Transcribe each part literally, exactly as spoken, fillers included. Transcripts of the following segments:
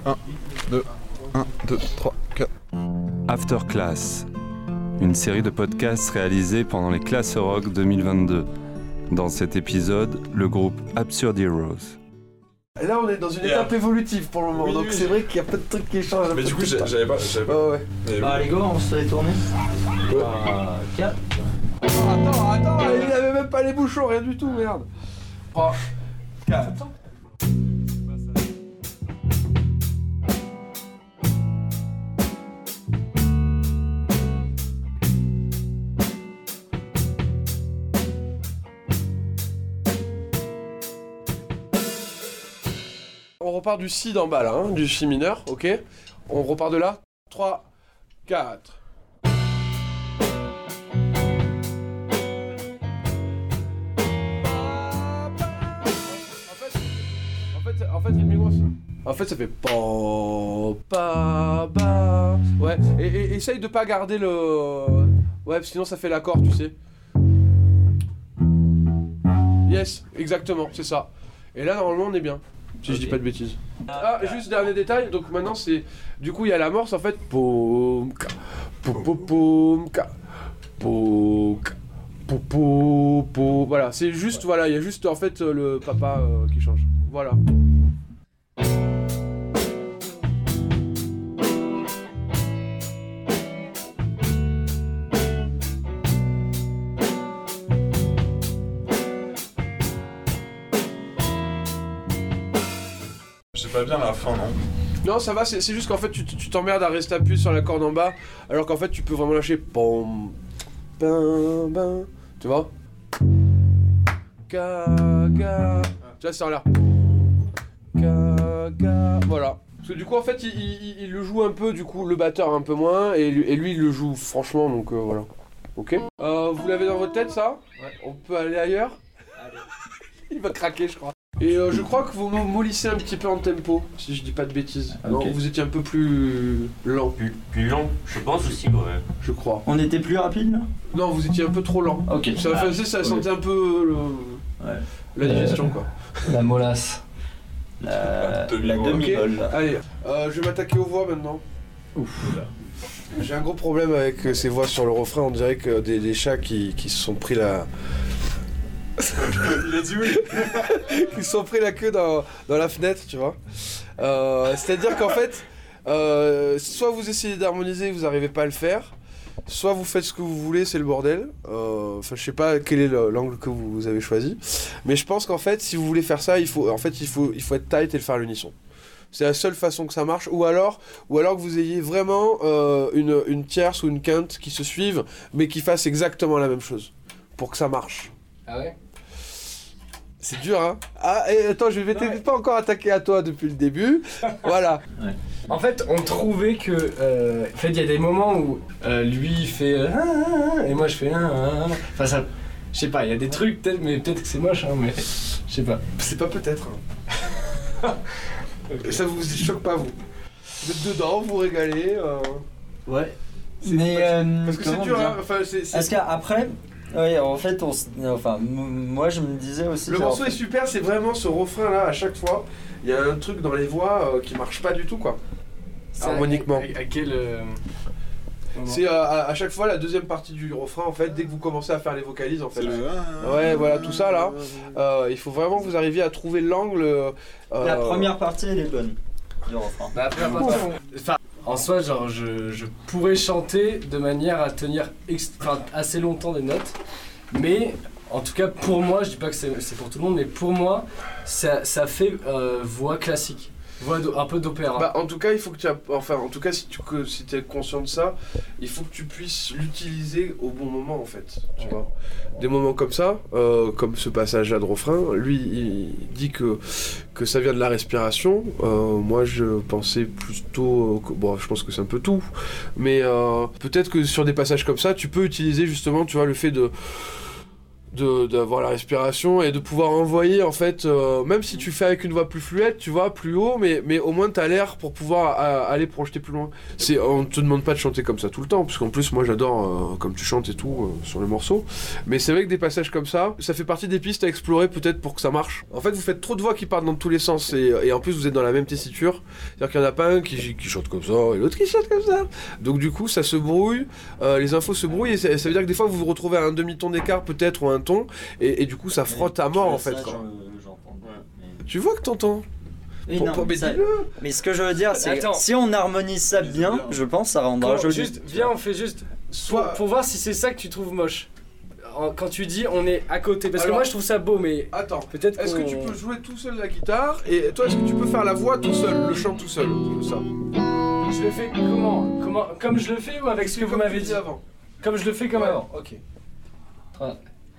un, deux, un, deux, trois, quatre. After Class, une série de podcasts réalisés pendant les Classes Rock deux mille vingt-deux. Dans cet épisode, le groupe Absurd Heroes. Et là, on est dans une étape yeah. évolutive pour le moment, oui, donc oui, c'est oui. vrai qu'il y a peu de trucs qui changent. Mais du coup, j'avais pas. J'avais pas. Oh, ouais. Ah, les gars, on se fait tourner. Ouais. trois, quatre. Attends, attends, il avait même pas les bouchons, rien du tout, merde. trois, quatre. On repart du si d'en bas là, hein, du si mineur, ok. On repart de là. trois, quatre. En fait, rythmiquement, en fait, ça fait pa pa ba. Ouais, et, et essaye de pas garder le. Ouais, parce que sinon ça fait l'accord, tu sais. Yes, exactement, c'est ça. Et là, normalement, on est bien. Si okay. Je dis pas de bêtises. Ah, juste dernier détail, donc maintenant c'est. Du coup, il y a l'amorce en fait. Poum ka. Poum poum poum ka. Poum ka. Poum poum poum. Voilà, c'est juste, voilà, il y a juste en fait le papa euh, qui change. Voilà. Pas bien la fin, non? Non, ça va, c'est juste qu'en fait tu t'emmerdes à rester appuyé sur la corde en bas, alors qu'en fait tu peux vraiment lâcher pom, bam, bam, tu vois? Ga, ga, tu vois, c'est en l'air. Ga, ga, voilà. Parce que du coup en fait il, il, il le joue un peu, du coup le batteur un peu moins, et lui, et lui il le joue franchement, donc euh, voilà. Ok. Euh, vous l'avez dans votre tête ça? Ouais. On peut aller ailleurs? Allez. Il va craquer je crois. Et euh, je crois que vous mollissez un petit peu en tempo, si je dis pas de bêtises. Okay. Non, vous étiez un peu plus lent. Plus, plus lent, je pense aussi, ouais. Je crois. On était plus rapide là? Non, vous étiez un peu trop lent. Ok. Ça ah, faisait, ça okay. sentait un peu le... ouais. la digestion, euh, quoi. La molasse. La, la demi-molle. Okay. Allez, euh, je vais m'attaquer aux voix maintenant. Ouf. J'ai un gros problème avec ces voix sur le refrain, on dirait que des, des chats qui, qui se sont pris la... Il a dit oui. Ils se sont pris la queue dans, dans la fenêtre, tu vois. Euh, C'est-à-dire qu'en fait, euh, soit vous essayez d'harmoniser et vous n'arrivez pas à le faire, soit vous faites ce que vous voulez, c'est le bordel. Euh, enfin, je sais pas quel est l'angle que vous avez choisi, mais je pense qu'en fait, si vous voulez faire ça, il faut, en fait, il faut, il faut être tight et le faire à l'unisson. C'est la seule façon que ça marche, ou alors, ou alors que vous ayez vraiment euh, une, une tierce ou une quinte qui se suivent, mais qui fassent exactement la même chose, pour que ça marche. Ah ouais? C'est dur, hein? Ah, et attends, je vais ouais. pas encore attaquer à toi depuis le début. Voilà. Ouais. En fait, on trouvait que... Euh, en fait, il y a des moments où euh, lui, il fait... Euh, et moi, je fais... Euh, enfin, ça... Je sais pas, il y a des trucs, peut-être, mais peut-être que c'est moche, hein, mais... Je sais pas. C'est pas peut-être. Hein. Okay. Ça vous choque pas, vous? Vous êtes dedans, vous régalez. Euh... Ouais. Mais... Euh, Parce que c'est dur, hein? Enfin, c'est... Est-ce qu'après... Oui, en fait, on, enfin, moi je me disais aussi... Le morceau est super, c'est vraiment ce refrain-là, à chaque fois, il y a un truc dans les voix euh, qui marche pas du tout, quoi. Harmoniquement. À, à, à quel... Euh... C'est euh, à, à chaque fois la deuxième partie du refrain, en fait, dès que vous commencez à faire les vocalises, en fait. Le... Ouais, voilà, tout ça, là. Euh, il faut vraiment que vous arriviez à trouver l'angle... Euh... La première partie, elle est bonne, du refrain. La première partie... Enfin, en soi, genre, je, je pourrais chanter de manière à tenir extra, assez longtemps des notes, mais en tout cas pour moi, je dis pas que c'est pour tout le monde, mais pour moi, ça, ça fait euh, voix classique, voix un peu d'opéra. Bah, en tout cas, il faut que tu, enfin, en tout cas, si tu que, si t'es conscient de ça, il faut que tu puisses l'utiliser au bon moment, en fait. Tu vois, des moments comme ça, euh, comme ce passage-là de refrain, lui, il dit que que ça vient de la respiration. Euh, moi, je pensais plutôt, euh, que, bon, je pense que c'est un peu tout, mais euh, peut-être que sur des passages comme ça, tu peux utiliser justement, tu vois, le fait de de, d'avoir la respiration et de pouvoir envoyer en fait, euh, même si tu fais avec une voix plus fluette, tu vois, plus haut, mais, mais au moins t'as l'air pour pouvoir à, aller projeter plus loin. C'est, on te demande pas de chanter comme ça tout le temps, parce qu'en plus moi j'adore euh, comme tu chantes et tout euh, sur le morceau, mais c'est vrai que des passages comme ça, ça fait partie des pistes à explorer peut-être pour que ça marche. En fait vous faites trop de voix qui partent dans tous les sens et, et en plus vous êtes dans la même tessiture, c'est-à-dire qu'il y en a pas un qui, qui chante comme ça et l'autre qui chante comme ça, donc du coup ça se brouille, euh, les infos se brouillent et ça, ça veut dire que des fois vous vous retrouvez à un demi-ton d'écart peut-être ou un ton et, et du coup ça frotte à mort en fait. Ça, quoi. j'en- j'entends. Mais- Tu vois que t'entends. Oui, Pour- non, pour- mais ça- dis-le. mais ce que je veux dire, c'est Attends. que si on harmonise ça bien, je pense que ça rendra Quand- joli. juste, viens, on fait juste. Soit- Pour, pour voir si c'est ça que tu trouves moche. En- Quand tu dis on est à côté. Parce Alors- que moi je trouve ça beau, mais Attends, peut-être est-ce que qu'on- tu peux jouer tout seul la guitare et toi est-ce que tu peux faire la voix tout seul, le chant tout seul, comme ça. Je le fais comment, comment Comme je le fais ou avec ce que vous Comme m'avez tu dit avant. Comme je le fais comme Ouais. avant. Ok. Trois.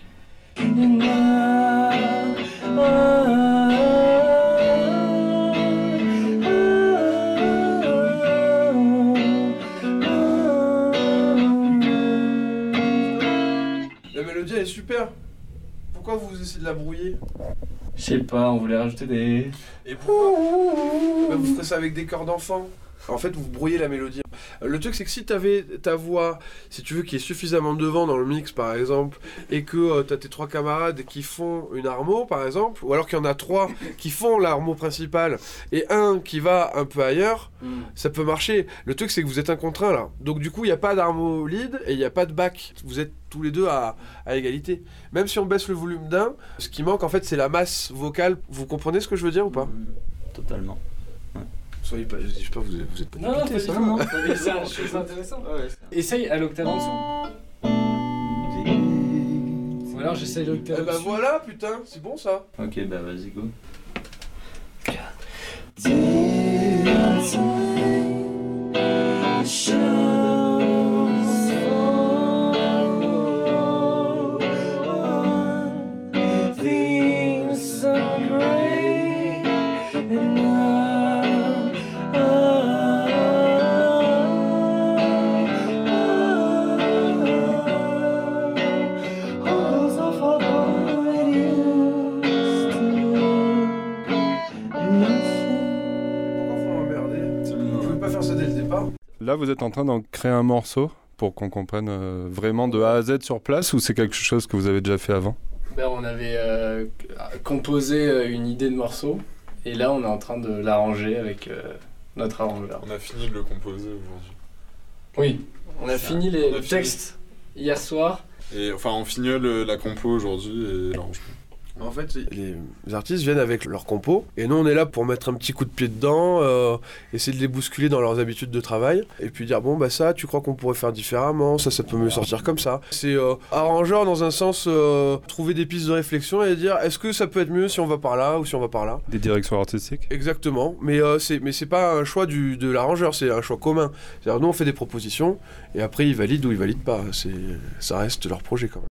La mélodie elle est super. Pourquoi vous essayez de la brouiller? Je sais pas, on voulait rajouter des. Et pourquoi? Bah, vous ferez ça avec des chœurs d'enfants. En fait, vous brouillez la mélodie. Le truc, c'est que si t'avais ta voix, si tu veux, qui est suffisamment devant dans le mix, par exemple, et que euh, t'as tes trois camarades qui font une harmo, par exemple, ou alors qu'il y en a trois qui font l'harmo principale, et un qui va un peu ailleurs, ça peut marcher. Le truc, c'est que vous êtes un contre un, là. Donc, du coup, il n'y a pas d'harmo lead, et il n'y a pas de back. Vous êtes tous les deux à, à égalité. Même si on baisse le volume d'un, ce qui manque, en fait, c'est la masse vocale. Vous comprenez ce que je veux dire, ou pas? Totalement. Soyez pas, j'espère que vous êtes, vous êtes pas Non, non, dépité, pas ça du va. tout. Mais c'est un- je trouve ça intéressant. Essaye à l'octave en dessous. Ou alors j'essaye l'octave Eh ben au-dessus. voilà, putain, c'est bon ça. Ok, bah vas-y, go. Pourquoi vous m'emmerdez? Vous pouvez pas faire ça dès le départ? Là, vous êtes en train d'en créer un morceau pour qu'on comprenne euh, vraiment de A à Z sur place ou c'est quelque chose que vous avez déjà fait avant? Ben, on avait euh, composé euh, une idée de morceau et là on est en train de l'arranger avec euh, notre arrangeur. On a fini de le composer aujourd'hui. Oui, on a fini les, On a le fini. texte hier soir. Et enfin, on finit le- la compo aujourd'hui et l'arrangement. En fait, les artistes viennent avec leur compo, et nous on est là pour mettre un petit coup de pied dedans, euh, essayer de les bousculer dans leurs habitudes de travail, et puis dire bon bah ça, tu crois qu'on pourrait faire différemment, ça, ça peut mieux sortir comme ça. C'est euh, arrangeur dans un sens, euh, trouver des pistes de réflexion et dire est-ce que ça peut être mieux si on va par là ou si on va par là. Des directions artistiques? Exactement, mais euh, c'est mais c'est pas un choix du, de l'arrangeur, c'est un choix commun. C'est-à-dire nous on fait des propositions, et après ils valident ou ils valident pas, c'est, ça reste leur projet quand même.